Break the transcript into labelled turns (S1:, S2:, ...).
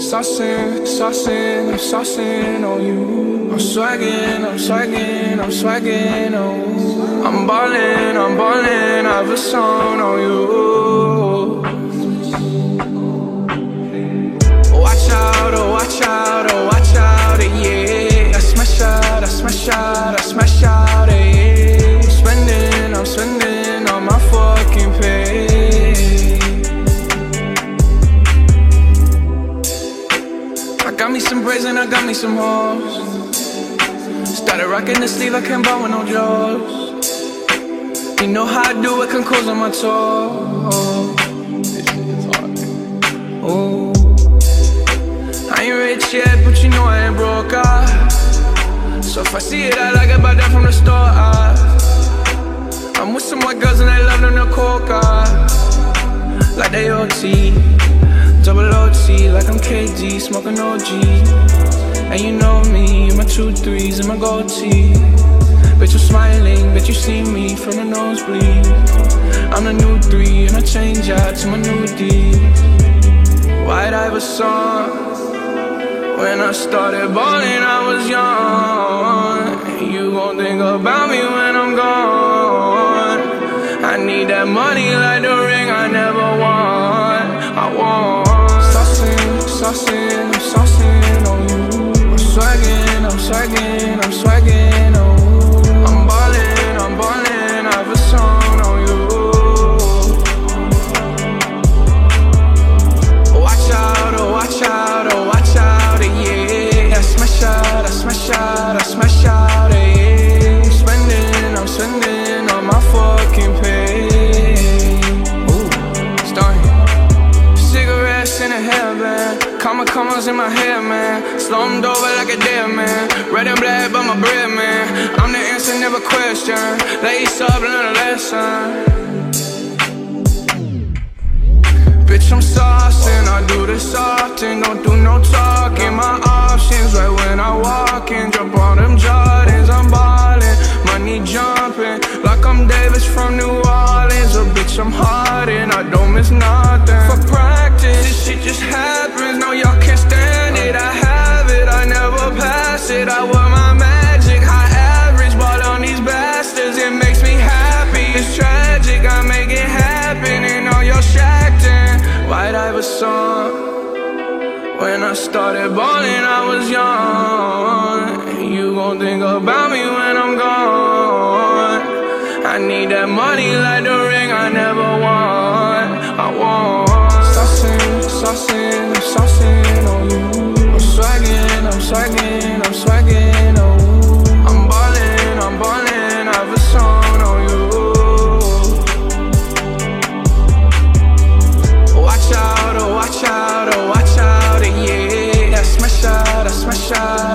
S1: saucing on you. I'm swaggin', oh. I'm ballin', I've a song on you. Watch out, oh, watch out, oh, watch out, yeah. I smash out, yeah. I'm spending on my fucking pay. I got me some braids and I got me some hoes. Started rocking the sleeve, I can't buy with no jaws. You know how I do it, can close on my toes. Oh, I ain't rich yet, but you know I ain't broke, so if I see it, I like it, buy that from the store, I'm with some white girls and they love them to coca, like they OT, double OT, like I'm KD, smoking OG. And you know me, my 2 3s and my gold tee. Bet you smiling, bet you see me from the nosebleed. I'm the new 3 and I change out to my new D. White Iverson. When I started balling, I was young. You gon' think about me when I'm gone. I need that money like the ring I never won. I want saucing on you. I'm swaggin', oh. I'm ballin', I've a song on you. Watch out, oh, watch out, oh, watch out, yeah. I smash out, yeah. I'm spending on my fucking pay. Ooh, starting cigarettes in a hairband. Commas in my head, man. Slummed over like a dead man. Red and black, but my bread, man. I'm the answer, never question. Lace up, learn a lesson. Bitch, I'm saucing, I do this often. Don't do no talking, my options right when I walk in. Jump on them Jordans, I'm ballin'. Money jumping, like I'm Davis from New Orleans. Oh, bitch, I'm hardin', I don't miss nothing. For practice, this shit just happens. No, y'all can't stand it, I have it, I never pass it. I wear my magic, high average, ball on these bastards. It makes me happy, it's tragic, I make it happen. And all y'all shacked in White Iverson. When I started balling, I was young. You gon' think about me when I'm gone. I need that money like the ring I never won. I want saucing on you. I'm swaggin', oh. I'm ballin', I've a song on you. Watch out, oh, watch out, yeah. I smash out.